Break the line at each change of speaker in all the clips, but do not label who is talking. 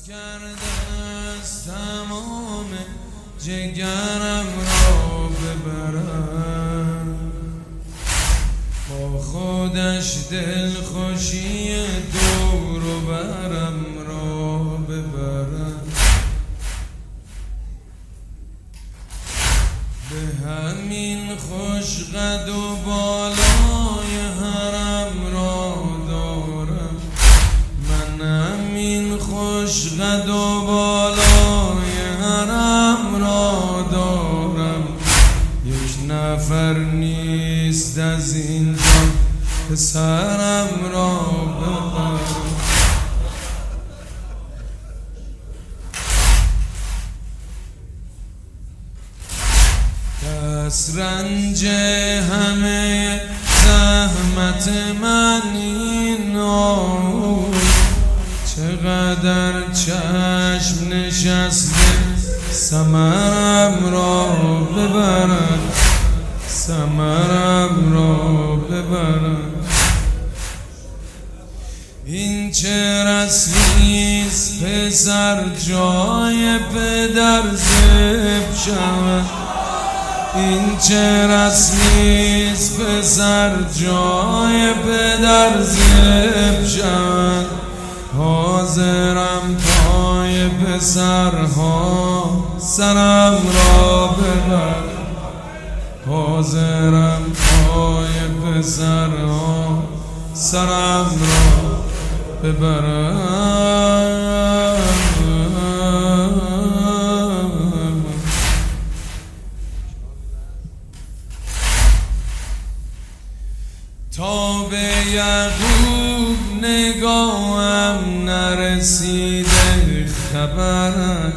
کرده از تمام جگرم را ببرم، با خودش دلخوشی دور و برم را ببرم، به همین خوش قد و بالای حرم را دارم، من همین خوش قد و بالای حرم را دارم، یک نفر نیست از اینجا پسرم را ببرم. دست رنج همه زحمت من این آهوی، چقدر چشم نشسته ثمرم را ببرم، ثمرم را ببرم. این چه رسمیست پسر جای پدر ذبح شود، این چه رسمیست پسر جای پدر ذبح شود، حاضرم پای پسرها سرم را ببرم، حاضرم پای پسرها سرم را ببرم. تا به یعقوب نگاهم نرسیده خبرش،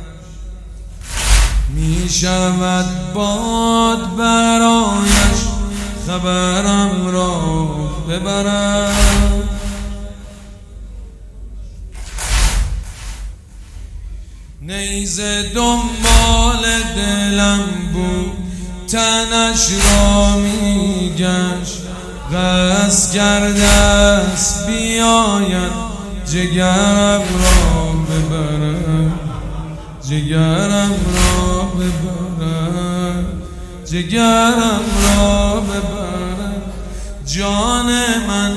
می شود باد برایش خبرم را ببرم. نیزه دنبال دلم بود تنش را می گشت، قصد کرده است بیاید جگرم را ببرم، جگرم را ببرم، جگرم را ببرم. جان من،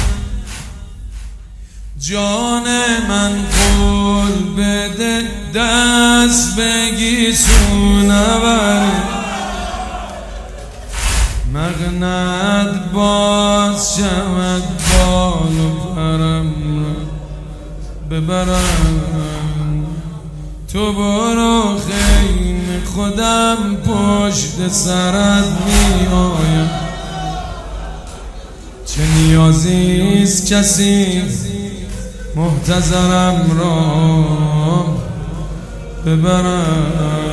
جان من قول بده دست بگی سو نبری، مغنت باز شود بال و پرم را ببرم. تو برو خیمه خودم پشت سرت می آیم، چه نیازیست کسی محتضرم را ببرم.